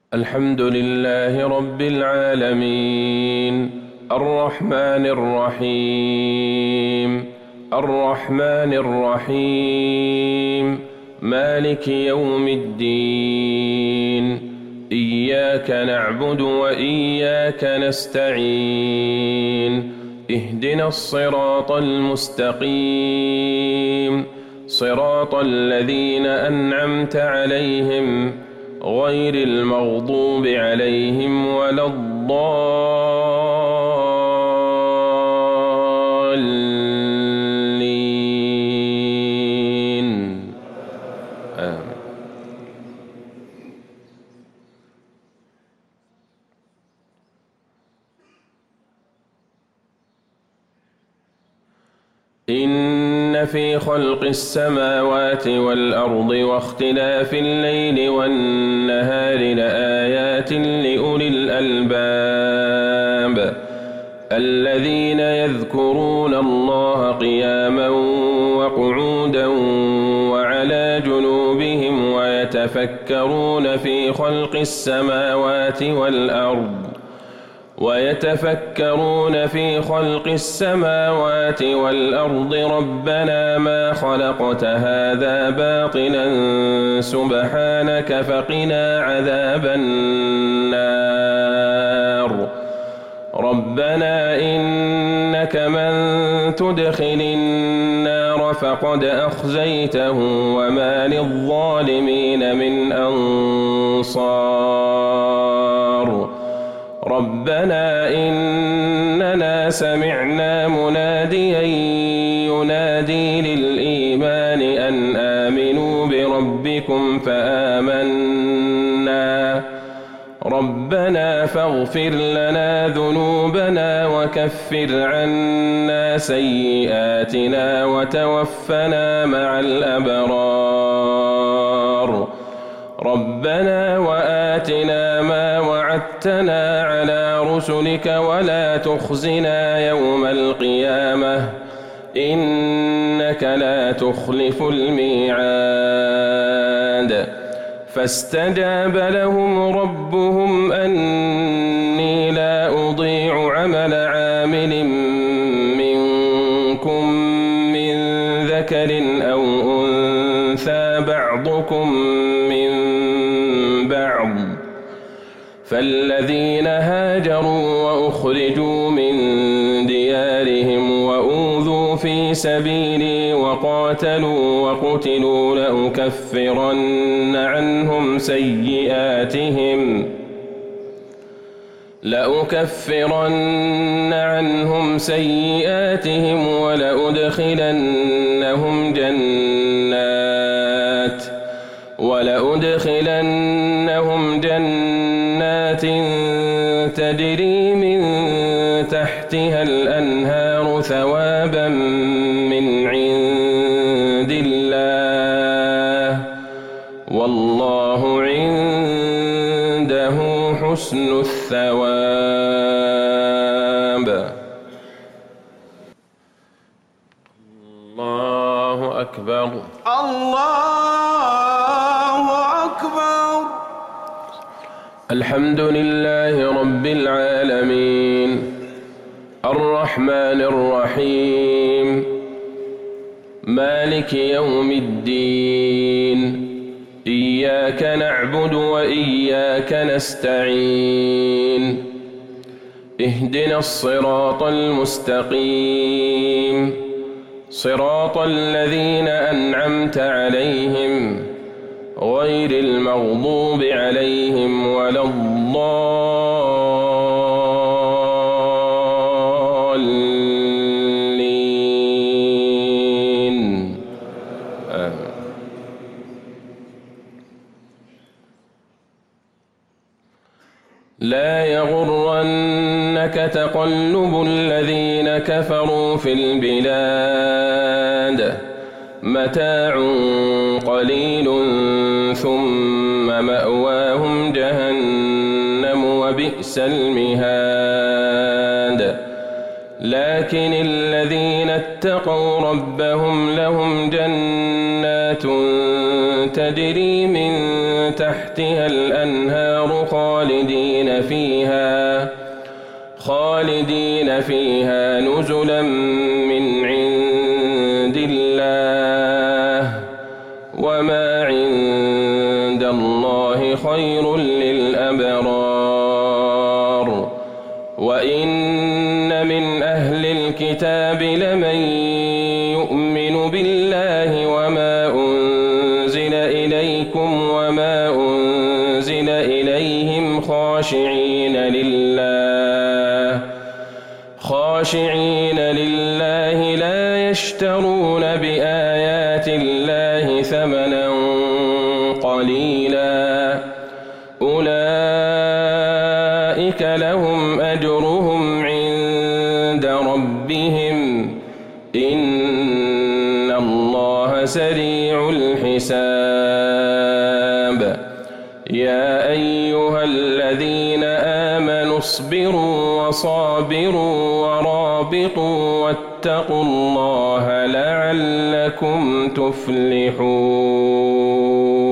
الحمد لله رب العالمين الرحمن الرحيم مالك يوم الدين إياك نعبد وإياك نستعين اهدنا الصراط المستقيم صراط الذين أنعمت عليهم غير المغضوب عليهم ولا الضالين آمين. إن في خلق السماوات والأرض واختلاف الليل والنهار لآيات لأولي الألباب الذين يذكرون الله قياما وقعودا وعلى جنوبهم ويتفكرون في خلق السماوات والأرض ربنا ما خلقت هذا باطلا سبحانك فقنا عذاب النار ربنا إنك من تدخل النار فقد أخزيته وما للظالمين من أنصار ربنا إننا سمعنا مناديا ينادي للإيمان أن آمنوا بربكم فآمنا ربنا فاغفر لنا ذنوبنا وكفر عنا سيئاتنا وتوفنا مع الأبرار ربنا وآتنا ما وعدتنا على رسلك ولا تخزنا يوم القيامة إنك لا تخلف الميعاد فاستجاب لهم ربهم أني لا أضيع عمل عامل منكم من ذكر أو أنثى بعضكم من بعض فالذين هاجروا وأخرجوا من ديارهم وأوذوا في سبيلي وقاتلوا وقتلوا لأكفرن عنهم سيئاتهم ولأدخلنهم جنات تجري من تحتها الأنهار ثوابا من عند الله والله عنده حسن الثواب. الله أكبر الله أكبر. الحمد لله رب العالمين الرحمن الرحيم مالك يوم الدين إياك نعبد وإياك نستعين اهدنا الصراط المستقيم صراط الذين أنعمت عليهم غير المغضوب عليهم ولا الضالين آمين. لا يغرنك تقلب الذين كفروا في البلاد متاع قليل ثم مأواهم جهنم وبئس المهاد لكن الذين اتقوا ربهم لهم جنات تجري من تحتها الأنهار خالدين فيها نزلا من عند الله وما عند الله خير للأبرار وإن من أهل الكتاب لمن يؤمن بالله وما أنزل إليكم وما أنزل إليهم خاشعين لله لا يشترون بآيات الله ثمنا قليلا أولئك لهم أجرهم عند ربهم إن الله سريع الحساب يا أيها الذين آمنوا اصبروا وصابروا ورابطوا واتقوا الله لعلكم تفلحون.